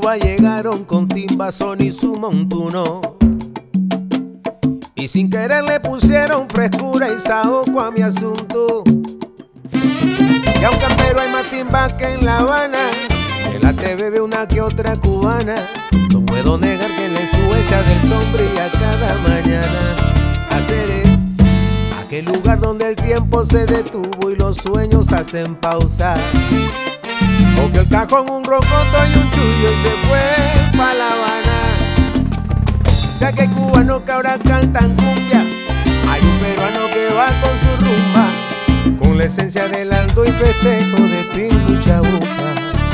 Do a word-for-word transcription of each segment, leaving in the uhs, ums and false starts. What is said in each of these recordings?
Cuba llegaron con timba, son y su montuno, y sin querer le pusieron frescura y saoco a mi asunto. Y aunque en Perú hay más timba que en La Habana, en la T V ve una que otra cubana, no puedo negar que la influencia del son brilla cada mañana. Haceré aquel lugar donde el tiempo se detuvo y los sueños hacen pausa. Cogió el cajón, un rocoto y un chullo y se fue pa' La Habana. Ya que hay cubanos que ahora cantan cumbia, hay un peruano que va con su rumba, con la esencia del aldo y festejo de Pingo y Chabuca.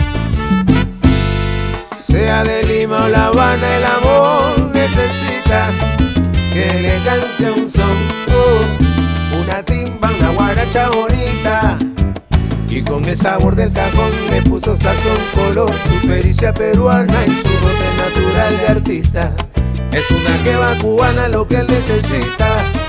Sea de Lima o La Habana, el amor necesita que le cante un son, oh, una timba, una guaracha bonita. Y con el sabor del cajón le puso sazón, color, su pericia peruana y su dote natural de artista. Es una jeva cubana lo que él necesita,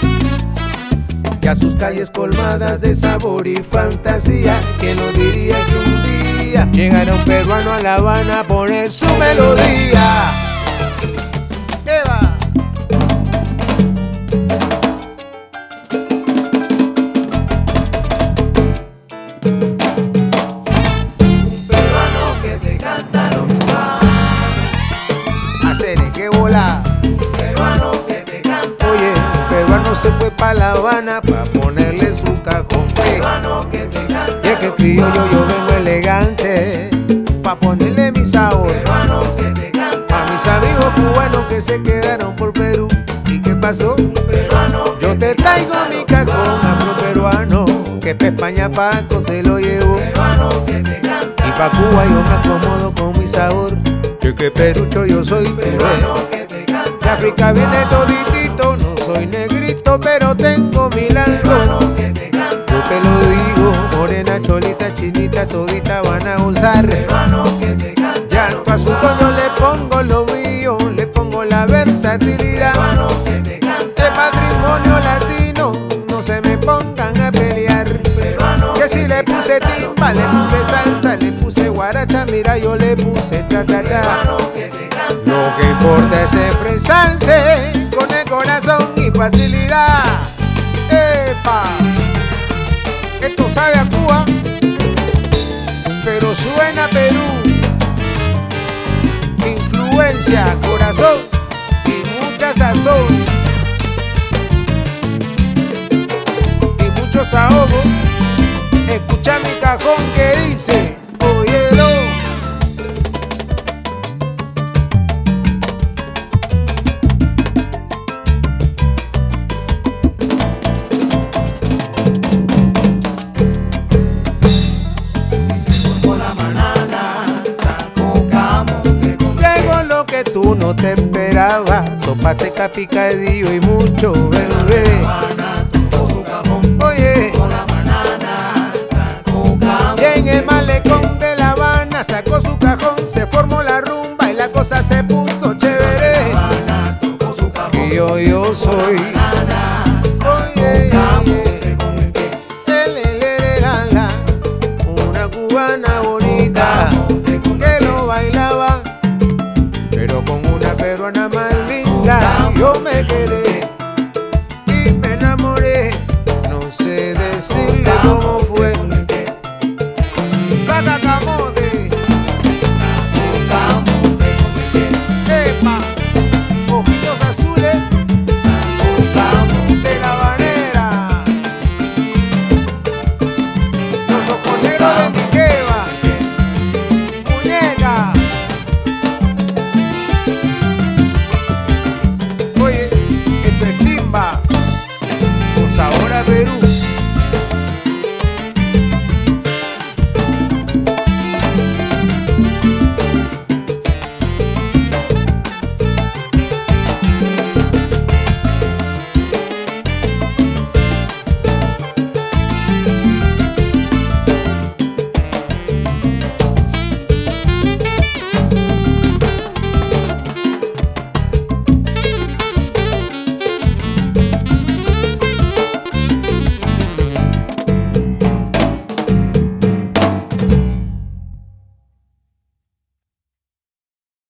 y a sus calles colmadas de sabor y fantasía. ¿Quién no diría que un día llegará un peruano a La Habana a poner su melodía? ¡Eva! Un peruano que te canta lo cubano. Hacer que vola. Un peruano que te canta. Oye, un peruano se fue pa' La Habana pa' ponerle su cajón. Un peruano que te canta. Y es que criollo yo vengo elegante pa' ponerle mi sabor. Un peruano que te canta. A mis amigos cubanos que se quedaron por Perú. ¿Y qué pasó? Un peruano Yo te traigo mi cajón afro-peruano, que pa' España Paco se lo llevo. Un peruano que te canta. Y pa' Cuba yo me acomodo con mi sabor. Yo que perucho yo soy Un bebé. peruano que te canta. De África viene toditito, no soy negrito pero tengo mi Un largo. peruano que te canta. Yo te lo digo, morena, cholita, chinita, todita van a usar. Un peruano que te canta. Ya en tu asunto yo le pongo lo mío, le pongo la versatilidad. Peruano que te canta. De patrimonio latino, no se me pongan a pelear. Peruano Que si le puse timba, le puse salsa, le puse guaracha, mira yo le puse cha cha cha. peruano que te canta. Lo que importa es expresarse con el corazón y facilidad. ¡Epa! Esto sabe a Cuba, pero suena a Perú. Influencia, corazón y mucha sazón. Y mucho saogo. Escucha mi cajón que dice, óyelo. Tú no te esperabas, sopa seca, picadillo y mucho bebé. Oye, y en el malecón de La Habana sacó su cajón, se formó la rumba y la cosa se puso chévere. Y yo, yo soy, oye, una cubana bonita que lo bailaba, pero con una peruana más linda yo me quedé.